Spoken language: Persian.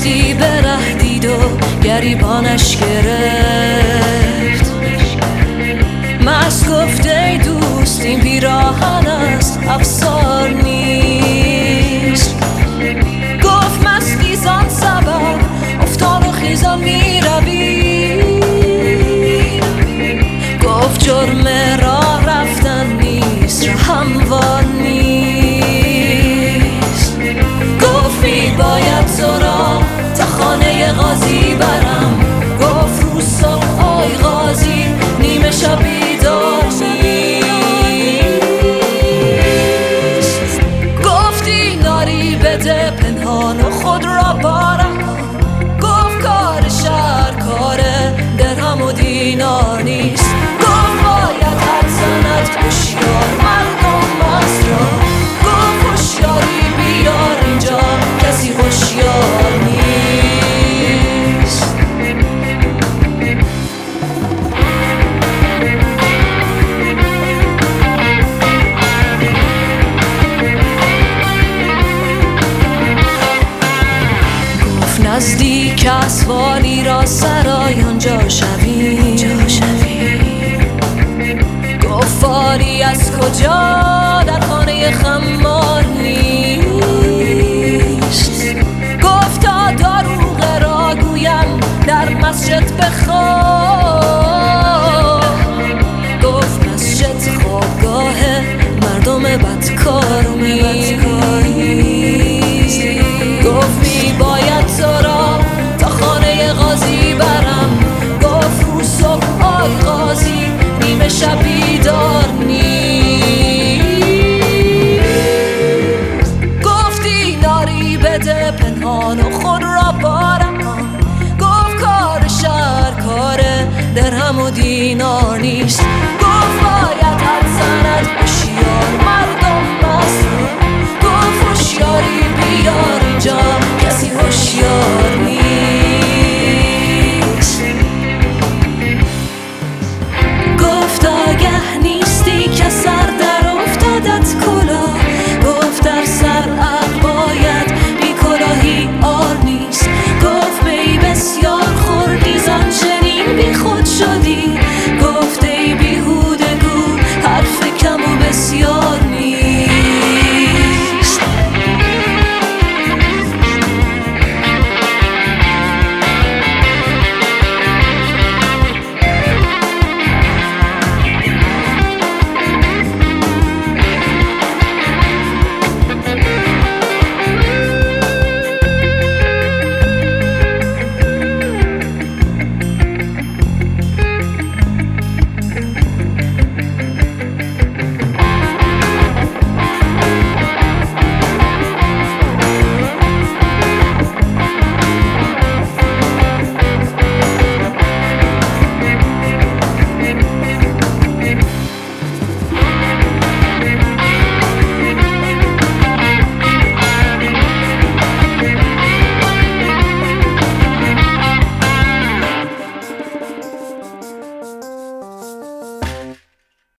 دوستی به ره دید و گریبانش گرفت. مست گفت ای دوست این پیراهن است افسار نیست. گفت مستی زان سبب افتان و خیزان می روی. گفت جرم راه رفتن نیست راه هموار نیست. گفت می باید تو را تا خانه قاضی برم. گفت رو صبح آی قاضی نیمه شب بیدار نیست. گفتی ناری بده پنهان و خود را بارم. گفت کار شهر کار درهم و دینار نیست. گفت باید حد زند هوشیار مردم مست را. گفت هوشیاری بیار اینجا کسی هوشیار نیست. گفت نزدیک اسواری را سرای آنجا شوی. گفت فاری از کجا در خانه خمار نیست. گفت تا داروغ را گویم در مسجد بخواه. گفت مسجد خوابگاه مردم بدکار نیست.